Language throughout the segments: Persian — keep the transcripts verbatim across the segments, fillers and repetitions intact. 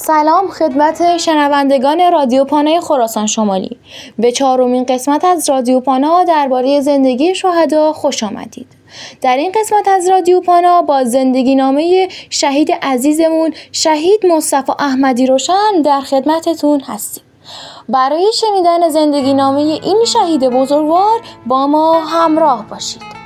سلام خدمت شنوندگان رادیو پانا خراسان شمالی. به چهارمین قسمت از رادیو پانا درباره زندگی شهدا خوش آمدید. در این قسمت از رادیو پانا با زندگی نامه شهید عزیزمون شهید مصطفی احمدی روشن در خدمتتون هستیم. برای شنیدن زندگی نامه این شهید بزرگوار با ما همراه باشید.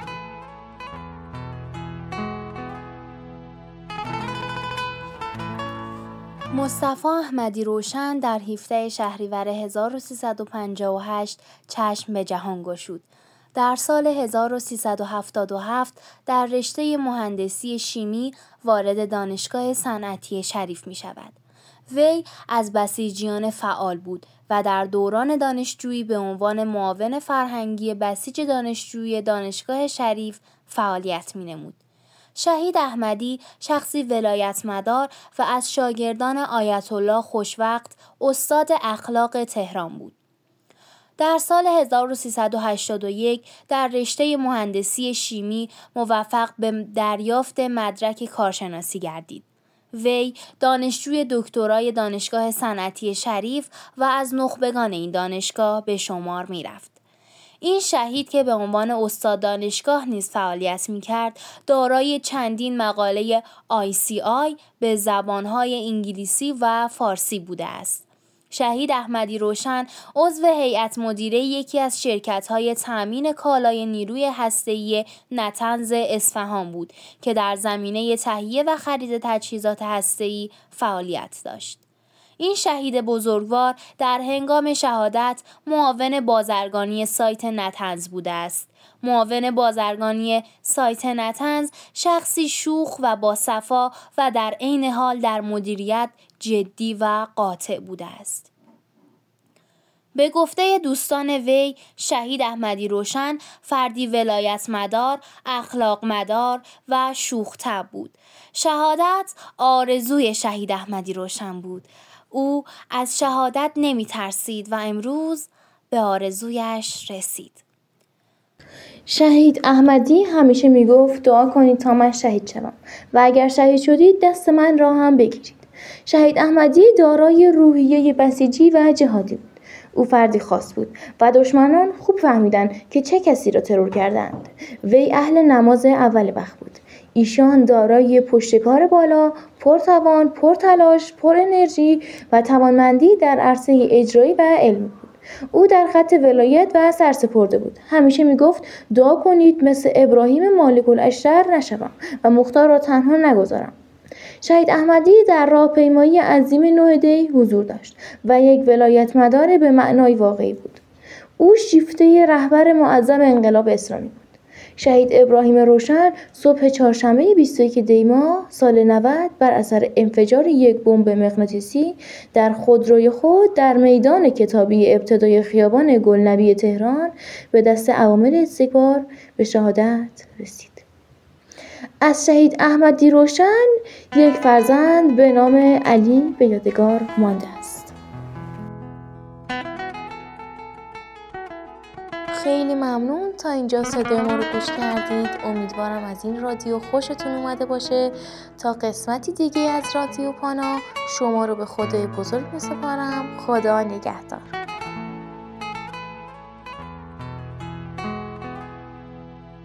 مصطفی احمدی روشن در هفدهم شهریور هزار و سیصد و پنجاه و هشت چشم به جهان گشود. در سال هزار و سیصد و هفتاد و هفت در رشته مهندسی شیمی وارد دانشگاه صنعتی شریف می شود. وی از بسیجیان فعال بود و در دوران دانشجویی به عنوان معاون فرهنگی بسیج دانشجویی دانشگاه شریف فعالیت می نمود. شهید احمدی شخصی ولایتمدار و از شاگردان آیت الله خوشوقت استاد اخلاق تهران بود. در سال هزار و سیصد و هشتاد و یک در رشته مهندسی شیمی موفق به دریافت مدرک کارشناسی گردید. وی دانشجوی دکترای دانشگاه صنعتی شریف و از نخبگان این دانشگاه به شمار می رفت. این شهید که به عنوان استاد دانشگاه نیز فعالیت می‌کرد، دارای چندین مقاله آی سی آی به زبان‌های انگلیسی و فارسی بوده است. شهید احمدی روشن عضو هیئت مدیره یکی از شرکت‌های تأمین کالای نیروی هسته‌ای نطنز اصفهان بود که در زمینه تهیه و خرید تجهیزات هسته‌ای فعالیت داشت. این شهید بزرگوار در هنگام شهادت معاون بازرگانی سایت نطنز بوده است. معاون بازرگانی سایت نطنز شخصی شوخ و باصفا و در عین حال در مدیریت جدی و قاطع بوده است. به گفته دوستان وی، شهید احمدی روشن فردی ولایتمدار، اخلاق مدار و شوخ طبع بود. شهادت آرزوی شهید احمدی روشن بود. او از شهادت نمی ترسید و امروز به آرزویش رسید. شهید احمدی همیشه می گفت دعا کنید تا من شهید شوم و اگر شهید شدید دست من را هم بگیرید. شهید احمدی دارای روحیه بسیجی و جهادی بود. او فردی خاص بود و دشمنان خوب فهمیدند که چه کسی را ترور کردند. وی اهل نماز اول وقت بود. ایشان دارای پشتکار بالا، پرتوان، پرتلاش، پر انرژی و توانمندی در عرصه اجرایی و علمی بود. او در خط ولایت و سرسپرده بود. همیشه می گفت دعا کنید مثل ابراهیم مالک الاشتر نشوم و مختار را تنها نگذارم. شهید احمدی در راهپیمایی عظیم نه دی حضور داشت و یک ولایتمدار به معنای واقعی بود. او شیفته رهبر معظم انقلاب اسلامی بود. شهید ابراهیم روشن صبح چهارشنبه بیست و یک دی ماه سال نود بر اثر انفجار یک بمب مغناطیسی در خودروی خود در میدان کتابی ابتدای خیابان گلنبی تهران به دست عوامل استکبار به شهادت رسید. از شهید احمدی روشن یک فرزند به نام علی به یادگار مانده است. خیلی ممنون تا اینجا صدای ما رو گوش کردید. امیدوارم از این رادیو خوشتون اومده باشه. تا قسمتی دیگه از رادیو پانا شما رو به خدای بزرگ میسپارم. خدا نگهدار.